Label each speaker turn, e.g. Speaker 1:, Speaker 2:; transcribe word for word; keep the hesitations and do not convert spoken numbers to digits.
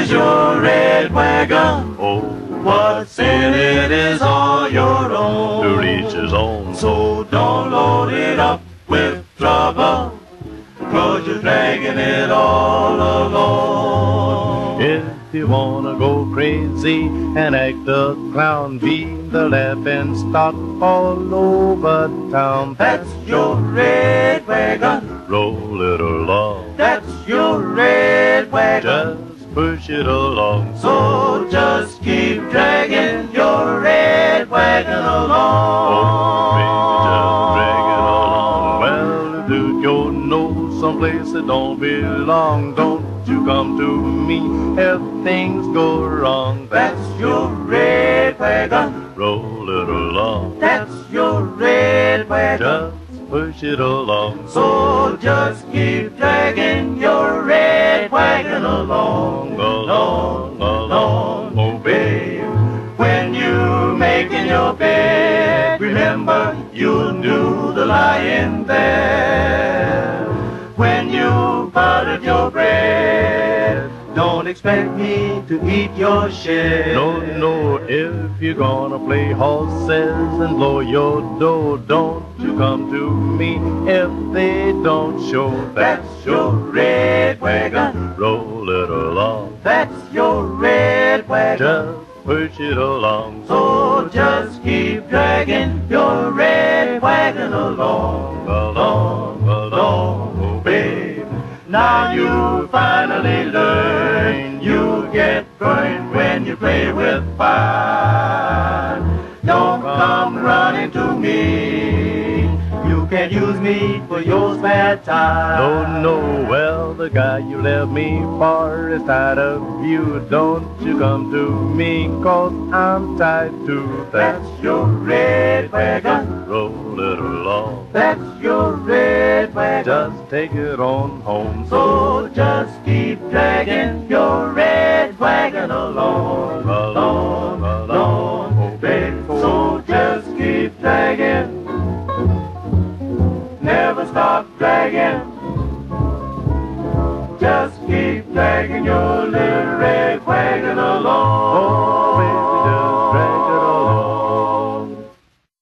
Speaker 1: There's your red wagon.
Speaker 2: Oh,
Speaker 1: What's in it is all your own.
Speaker 2: to reach his own.
Speaker 1: So don't load it up with trouble, 'cause you're dragging it all alone.
Speaker 2: If you wanna go crazy and act a clown, be the laughing stock all over town.
Speaker 1: That's your red wagon.
Speaker 2: Roll it along,
Speaker 1: That's your red wagon.
Speaker 2: just push it along.
Speaker 1: So just keep dragging your red wagon along.
Speaker 2: Baby, just drag it along. Well, if you go know someplace that don't belong, don't you come to me if things go wrong.
Speaker 1: That's your red wagon.
Speaker 2: Roll it along,
Speaker 1: That's your red wagon.
Speaker 2: just push it along.
Speaker 1: So just keep dragging your red wagon along, along, along, oh babe. When you're making your bed, remember you'll do the lying there. When you buttered your bread, don't expect me to eat your share.
Speaker 2: No, no, if you're gonna play horses and blow your dough, don't you come to me if they don't show.
Speaker 1: That's your red wagon.
Speaker 2: Roll it along,
Speaker 1: That's your red wagon.
Speaker 2: just push it along.
Speaker 1: So just keep dragging your red wagon along, along, along, oh babe. Now you finally learn you get burned when you play with fire. Don't come running to me. You can't use me for your spare time.
Speaker 2: No, no, well, the guy you left me for is tired of you. Don't you come to me, 'cause I'm tied to that.
Speaker 1: That's your red wagon.
Speaker 2: Roll it along,
Speaker 1: That's your red wagon.
Speaker 2: just take it on home.
Speaker 1: So just keep dragging your red wagon along, along, along, oh babe. So just keep dragging. Never stop.